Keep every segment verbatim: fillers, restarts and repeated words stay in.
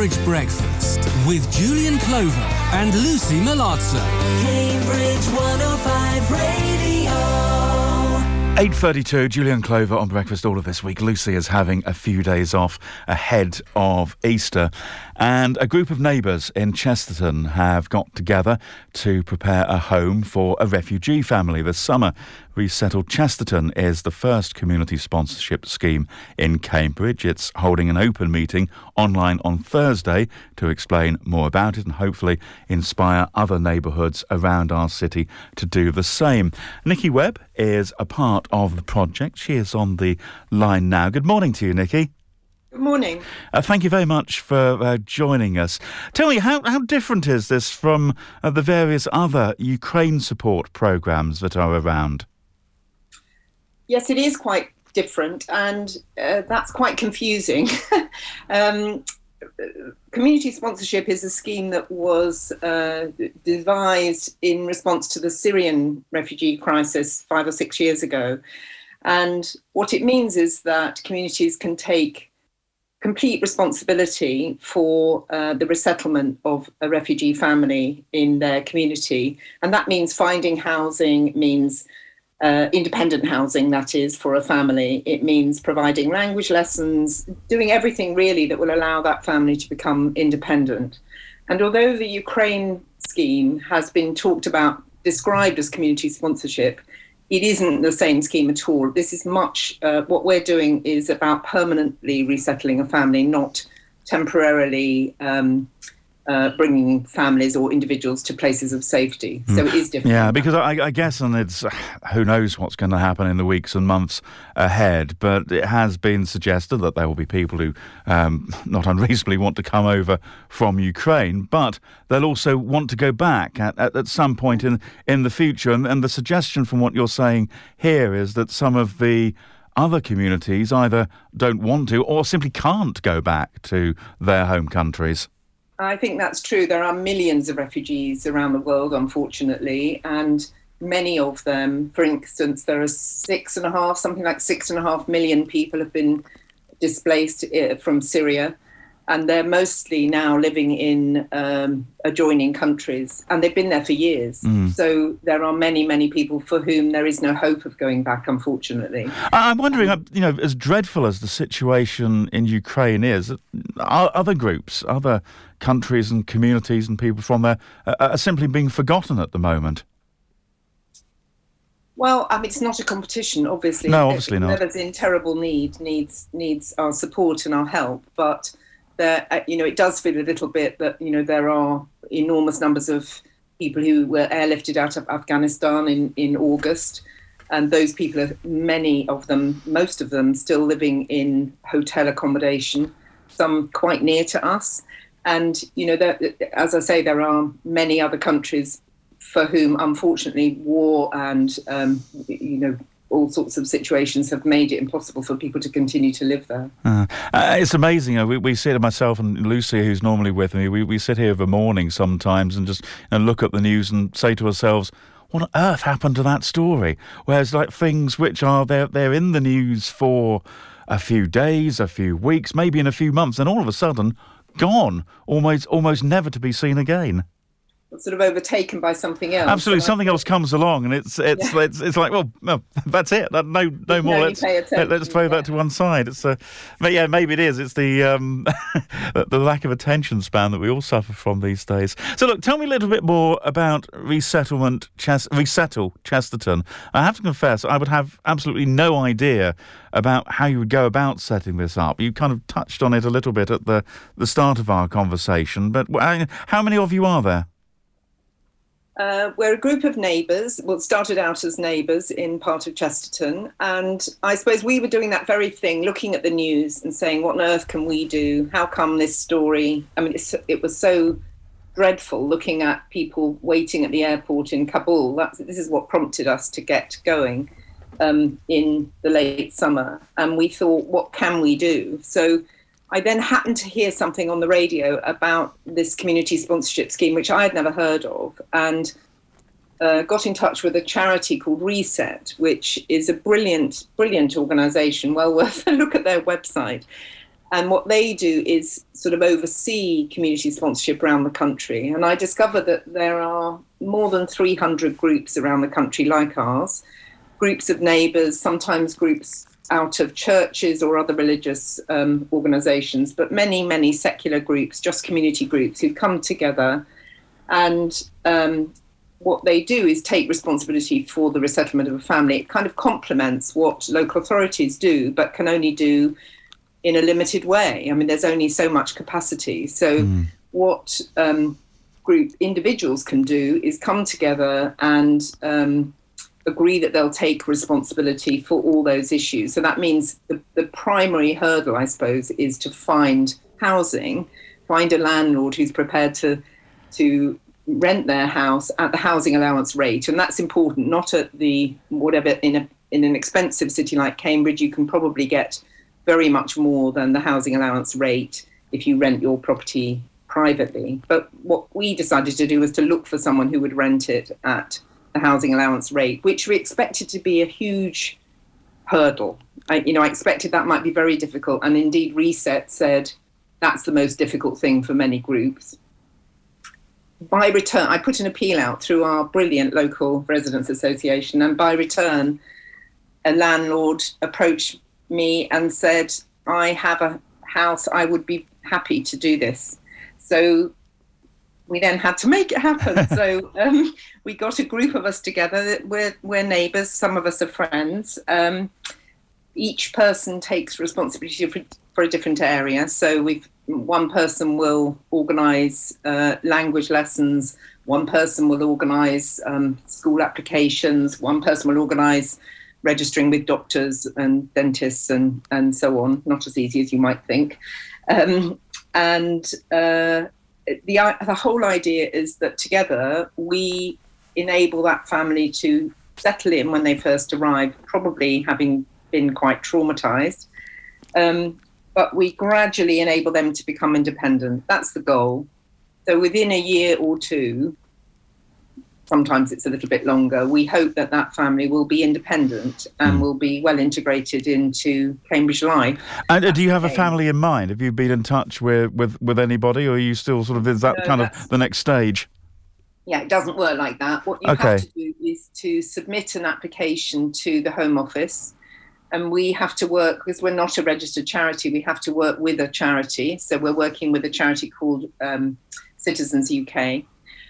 Cambridge Breakfast with Julian Clover and Lucy Malazzo. Cambridge one oh five Radio. eight thirty-two, Julian Clover on Breakfast all of this week. Lucy is having a few days off ahead of Easter. And a group of neighbours in Chesterton have got together to prepare a home for a refugee family this summer. Resettled Chesterton is the first community sponsorship scheme in Cambridge. It's holding an open meeting online on Thursday to explain more about it and hopefully inspire other neighbourhoods around our city to do the same. Nikki Webb is a part of the project. She is on the line now. Good morning to you, Nikki. Good morning. Uh, thank you very much for uh, joining us. Tell me, how, how different is this from uh, the various other Ukraine support programmes that are around? Yes, it is quite different, and uh, that's quite confusing. um, community sponsorship is a scheme that was uh, devised in response to the Syrian refugee crisis five or six years ago. And what it means is that communities can take complete responsibility for uh, the resettlement of a refugee family in their community. And that means finding housing, means uh, independent housing, that is, for a family. It means providing language lessons, doing everything really that will allow that family to become independent. And although the Ukraine scheme has been talked about, described as community sponsorship, it isn't the same scheme at all. This is much, uh, what we're doing is about permanently resettling a family, not temporarily um, uh, bringing families or individuals to places of safety. So it is different. Yeah, because I, I guess, and it's, who knows what's going to happen in the weeks and months ahead, but it has been suggested that there will be people who um, not unreasonably want to come over from Ukraine, but they'll also want to go back at, at, at some point in, in the future. And, and the suggestion from what you're saying here is that some of the other communities either don't want to or simply can't go back to their home countries. I think that's true. There are millions of refugees around the world, unfortunately, and many of them, for instance, there are six and a half, something like six and a half million people have been displaced from Syria, and they're mostly now living in um, adjoining countries, and they've been there for years. Mm. So there are many, many people for whom there is no hope of going back, unfortunately. I'm wondering, you know, as dreadful as the situation in Ukraine is, are other groups, other countries and communities and people from there are simply being forgotten at the moment? Well, I mean, it's not a competition, obviously. No, obviously not. Whoever's in terrible need needs needs our support and our help, but there, you know, it does feel a little bit that, you know, there are enormous numbers of people who were airlifted out of Afghanistan in, in August, and those people are, many of them, most of them, still living in hotel accommodation, some quite near to us. And, you know, there, as I say, there are many other countries for whom, unfortunately, war and, um, you know, all sorts of situations have made it impossible for people to continue to live there. Uh, uh, it's amazing. You know, we, we sit, myself and Lucy, who's normally with me, we, we sit here of a morning sometimes and just you know, look at the news and say to ourselves, what on earth happened to that story? Whereas like things which are, they're, they're in the news for a few days, a few weeks, maybe in a few months, and all of a sudden, gone, almost almost never to be seen again. Sort of overtaken by something else. Absolutely, something else comes along, and it's it's yeah. it's, it's like, well, no, that's it. No, no more. Let's let, let's throw yeah. that to one side. It's uh, but yeah, maybe it is. It's the um, the lack of attention span that we all suffer from these days. So look, tell me a little bit more about resettlement, Ches- resettle Chesterton. I have to confess, I would have absolutely no idea about how you would go about setting this up. You kind of touched on it a little bit at the the start of our conversation, but how many of you are there? Uh, we're a group of neighbours. Well, it started out as neighbours in part of Chesterton. And I suppose we were doing that very thing, looking at the news and saying, what on earth can we do? How come this story? I mean, it's, it was so dreadful looking at people waiting at the airport in Kabul. That's, this is what prompted us to get going um, in the late summer. And we thought, what can we do? So I then happened to hear something on the radio about this community sponsorship scheme, which I had never heard of, and uh, got in touch with a charity called Reset, which is a brilliant, brilliant organisation, well worth a look at their website. And what they do is sort of oversee community sponsorship around the country. And I discovered that there are more than three hundred groups around the country like ours, groups of neighbours, sometimes groups out of churches or other religious um, organisations, but many, many secular groups, just community groups who come together. And um, what they do is take responsibility for the resettlement of a family. It kind of complements what local authorities do, but can only do in a limited way. I mean, there's only so much capacity. So mm. what um, group individuals can do is come together and um, agree that they'll take responsibility for all those issues. So that means the, the primary hurdle, I suppose, is to find housing, find a landlord who's prepared to to rent their house at the housing allowance rate. And that's important, not at the whatever, in a in an expensive city like Cambridge, you can probably get very much more than the housing allowance rate if you rent your property privately. But what we decided to do was to look for someone who would rent it at the housing allowance rate, which we expected to be a huge hurdle. I, you know, I expected that might be very difficult. And indeed, Reset said that's the most difficult thing for many groups. By return, I put an appeal out through our brilliant local residents association. And by return, a landlord approached me and said, I have a house, I would be happy to do this. So we then had to make it happen. So um, we got a group of us together. We're, we're neighbours, some of us are friends. Um, each person takes responsibility for, for a different area. So we've one person will organise uh, language lessons, one person will organise um, school applications, one person will organise registering with doctors and dentists and, and so on. Not as easy as you might think. Um, and uh, the, the whole idea is that together we enable that family to settle in when they first arrive, probably having been quite traumatised. Um, but we gradually enable them to become independent. That's the goal. So within a year or two, sometimes it's a little bit longer, we hope that that family will be independent and mm. will be well integrated into Cambridge life. And uh, do you have a family in mind? Have you been in touch with, with, with anybody, or are you still sort of, is that no, kind of the next stage? Yeah, it doesn't work like that. What you okay. have to do is to submit an application to the Home Office, and we have to work, because we're not a registered charity, we have to work with a charity. So we're working with a charity called um, Citizens U K.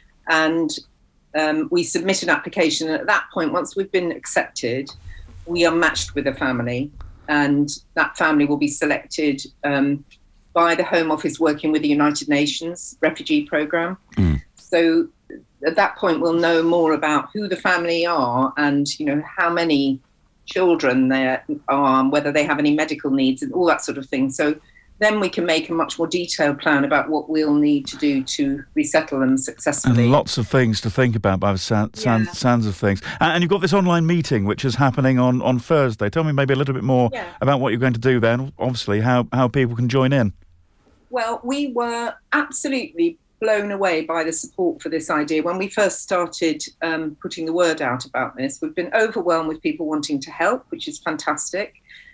And Um, we submit an application, and at that point, once we've been accepted, we are matched with a family, and that family will be selected um, by the Home Office working with the United Nations Refugee Programme. Mm. So at that point, we'll know more about who the family are and, you know, how many children there are, whether they have any medical needs and all that sort of thing. So then we can make a much more detailed plan about what we'll need to do to resettle them successfully. And lots of things to think about by the sound, sound, yeah. sounds of things. And you've got this online meeting, which is happening on, on Thursday. Tell me maybe a little bit more yeah. about what you're going to do there, and obviously how, how people can join in. Well, we were absolutely blown away by the support for this idea. When we first started um, putting the word out about this, we've been overwhelmed with people wanting to help, which is fantastic.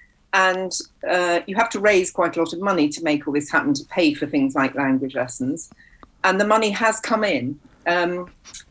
And uh, you have to raise quite a lot of money to make all this happen, to pay for things like language lessons. And the money has come in um,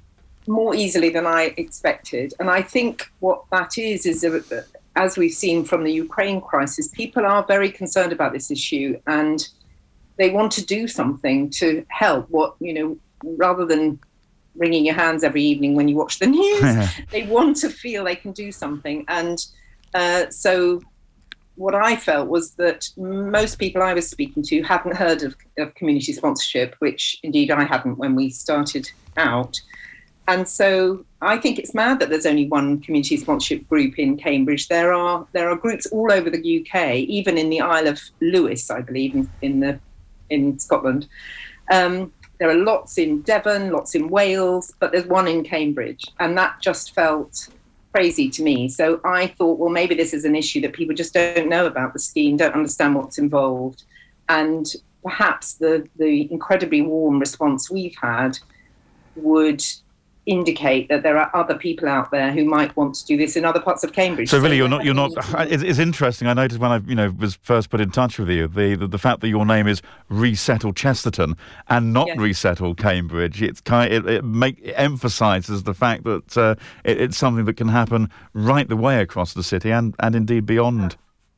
more easily than I expected. And I think what that is, is a, as we've seen from the Ukraine crisis, people are very concerned about this issue, and they want to do something to help. What, you know, rather than wringing your hands every evening when you watch the news, they want to feel they can do something. And uh, so what I felt was that most people I was speaking to hadn't heard of, of community sponsorship, which indeed I hadn't when we started out. And so I think it's mad that there's only one community sponsorship group in Cambridge. There are there are groups all over the U K, even in the Isle of Lewis, I believe, in, in the in Scotland. Um, there are lots in Devon, lots in Wales, but there's one in Cambridge, and that just felt crazy to me. So I thought, well, maybe this is an issue that people just don't know about the scheme, don't understand what's involved, and perhaps the the incredibly warm response we've had would indicate that there are other people out there who might want to do this in other parts of Cambridge. So really, so you're not, you're not, it's, it's interesting. I noticed when I, you know, was first put in touch with you, the, the, the fact that your name is Resettle Chesterton and not yes. Resettle Cambridge. It's kind it, it make it emphasises the fact that uh, it, it's something that can happen right the way across the city and, and indeed beyond.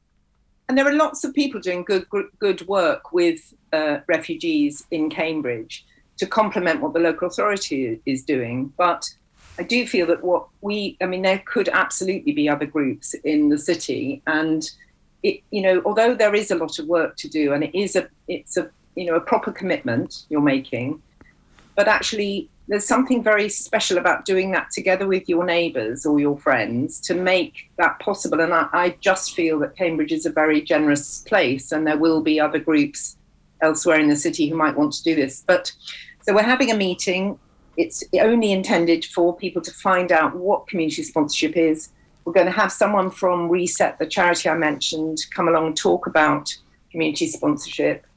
And there are lots of people doing good, good work with uh, refugees in Cambridge to complement what the local authority is doing. But I do feel that what we, I mean, there could absolutely be other groups in the city. And, it, you know, although there is a lot of work to do and it is a, it's a, you know, a proper commitment you're making, but actually there's something very special about doing that together with your neighbours or your friends to make that possible. And I, I just feel that Cambridge is a very generous place and there will be other groups elsewhere in the city who might want to do this. But so we're having a meeting. It's only intended for people to find out what community sponsorship is. We're going to have someone from Reset, the charity I mentioned, come along and talk about community sponsorship.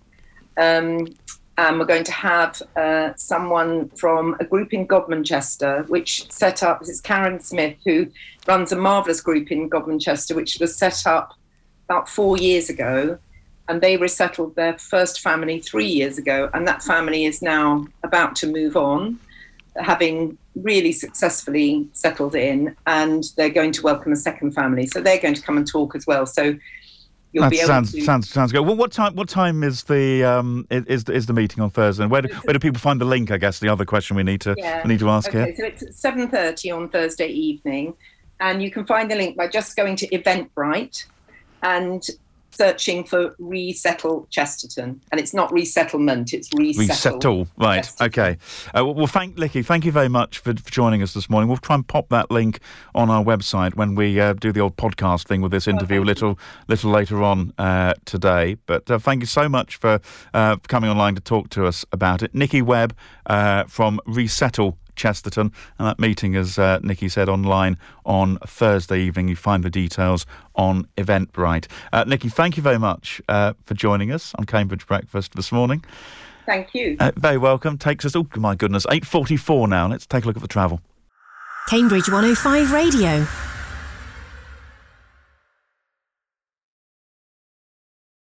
Um, and we're going to have uh, someone from a group in Godmanchester, which set up, this is Karen Smith, who runs a marvellous group in Godmanchester, which was set up about four years ago. And they resettled their first family three years ago. And that family is now about to move on, having really successfully settled in. And they're going to welcome a second family. So they're going to come and talk as well. So you'll that be able sounds, to... Sounds, sounds good. Well, what time What time is the um, is, is the meeting on Thursday? And where do, where do people find the link, I guess, the other question we need to, yeah. we need to ask okay, here? So it's at seven thirty on Thursday evening. And you can find the link by just going to Eventbrite and searching for Resettle Chesterton. And it's not resettlement, it's Resettle. Resettle, right, Chesterton. Okay. Uh, well, thank Licky, thank you very much for, for joining us this morning. We'll try and pop that link on our website when we uh, do the old podcast thing with this interview oh, a little little later on uh, today. But uh, thank you so much for, uh, for coming online to talk to us about it. Nikki Webb uh, from Resettle Chesterton, and that meeting, as uh, Nikki said, online on Thursday evening. You find the details on Eventbrite. Uh, Nikki, thank you very much uh, for joining us on Cambridge Breakfast this morning. Thank you. Uh, very welcome. Takes us, oh my goodness, eight forty-four now. Let's take a look at the travel. Cambridge one oh five Radio.